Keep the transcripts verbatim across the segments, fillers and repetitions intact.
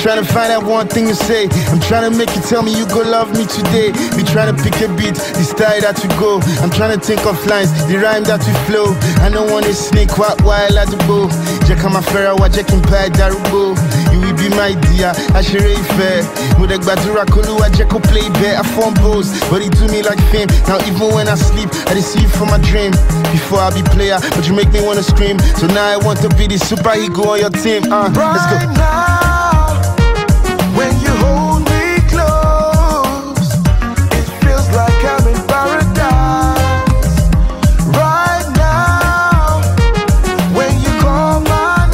trying to find out one thing to say. I'm trying to make you tell me you go love me today. We trying to pick a beat, the style that we go. I'm trying to think of lines, the rhyme that we flow. I don't want to sneak while I do go. Jack my ferra, wa Jack in pie darugo. You will be my dear, I should really fair. Mudek badura kulu, I Jack play bear. I form bows, but he do me like fame. Now even when I sleep, I deceive from my dream. Before I be player, but you make me wanna scream. So now I want to be the superhero on your team. Uh, right let's go. Now, when you hold me close, it feels like I'm in paradise. Right now, when you call my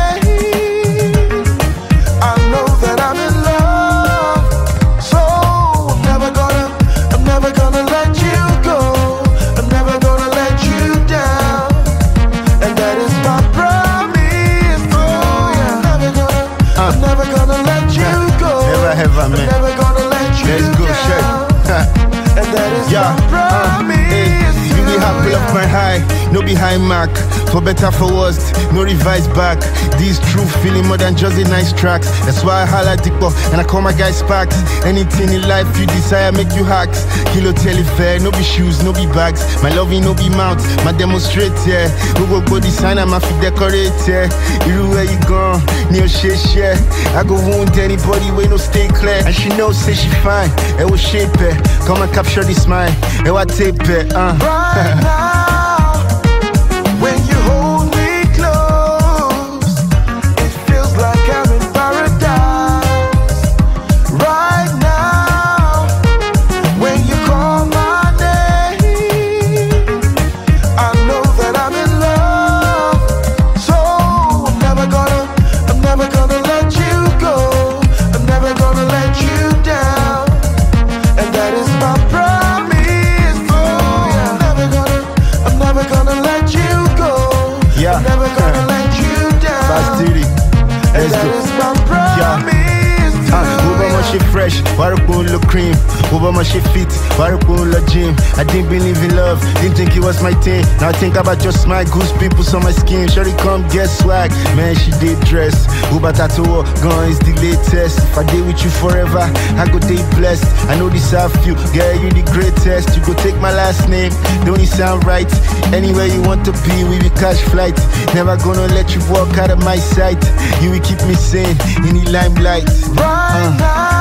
name, I know that I'm in love. So I'm never gonna, I'm never gonna let you go. I'm never gonna let you down. And that is my promise. Oh, yeah. I'm never gonna, Uh. I'm never gonna let you go. Never ever, I'm man. never gonna let you Let's go, down. Shay. And that is Yeah, my promise. uh, hey, you be happy of my high, no be high mark. For better, for worst, no revise back. This true feeling more than just a nice tracks. That's why I holla Dikbo and I call my guys Sparks. Anything in life you desire, make you hacks. Kilo fair, no be shoes, no be bags. My loving no be mount, my demonstrate, yeah. Who go body sign, I'm a fit decorate, yeah. You where you gone, near shit, yeah. I go wound anybody when no stay clear. And she knows, say she fine, it will shape it. Come and capture this mind, it will tape it, uh. Right now, when you hold me close, it feels like I'm in paradise. Right now, when you call my name, I know that I'm in love. So I'm never gonna, I'm never gonna let you go. I'm never gonna let you down. And that is my promise. Oh, yeah. I'm never gonna, I'm never gonna let you go. Yeah. I'm never gonna let you down. Fast thirty. And Let's that go. is my promise. Uh, over my shit fresh, Warapun look cream. Over my shit fit, Warapun look gym. I didn't believe in love, didn't think it was my thing. Now I think about just my goose pimples on my skin. Shorty come get swag, man she did dress. Uba tattoo, gun is the latest. If I did with you forever, I go day blessed. I know this half you, girl you the greatest. You go take my last name, don't it sound right? Anywhere you want to be, we will catch flight. Never gonna let you walk out of my sight. You will keep me sane in the limelight. Right Uh. now,